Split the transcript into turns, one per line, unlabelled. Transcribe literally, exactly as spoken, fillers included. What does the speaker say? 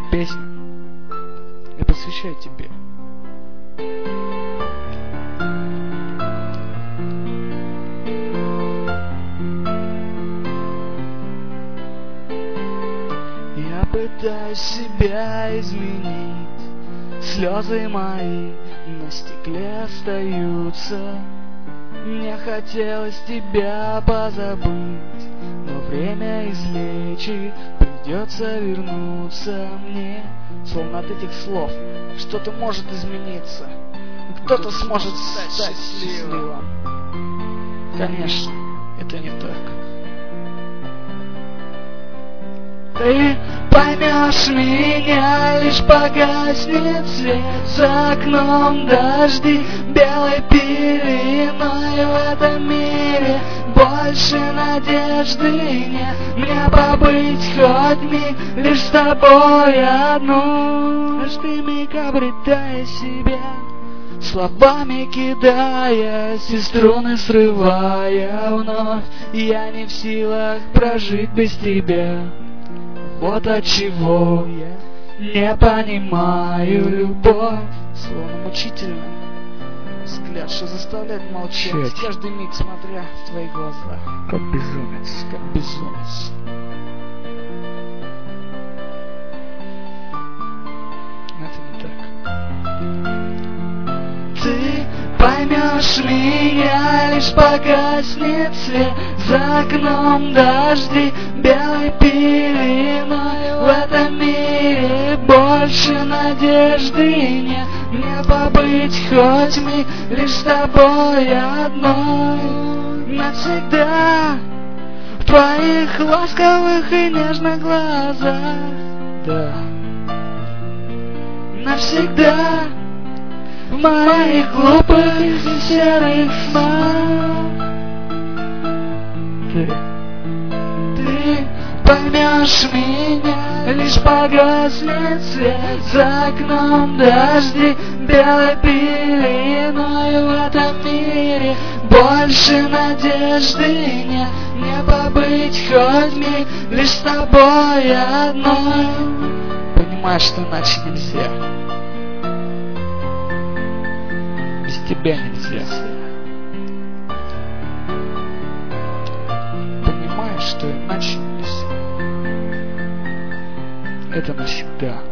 песню я посвящаю тебе. Я пытаюсь себя изменить, слезы мои на стекле остаются. Мне хотелось тебя позабыть, но время излечит, придется вернуться мне. Словно от этих слов что-то может измениться, кто-то сможет стать счастливым. Конечно, это не так. Ты поймешь меня, лишь погаснет свет за окном, дожди белой пеленой. В этом мире больше надежды нет. Мне побыть хоть миг лишь с тобой одну. Каждый миг обретая себя, словами кидаясь и струны срывая вновь. Я не в силах прожить без тебя. Вот отчего я не понимаю любовь. Словно мучительно взгляд, что заставляет молчать, Чуть. Каждый миг смотря в твои глаза.
Как безумец.
Как безумец. Это не так. Ты поймешь меня, лишь погаснет свет за окном, дожди белой пеленой. В этом мире больше надежды нет. Мне побыть хоть миг лишь с тобой одной. Навсегда в твоих ласковых и нежных глазах. Да. Навсегда в моих глупых и серых снах. Ты, ты поймешь меня, лишь погаснет свет за окном, дожди белой пеленой. В этом мире больше надежды нет. Мне побыть хоть миг лишь с тобой одной. Понимаешь, что иначе нельзя. Без тебя нельзя. Понимаешь, что иначе нельзя. Это навсегда.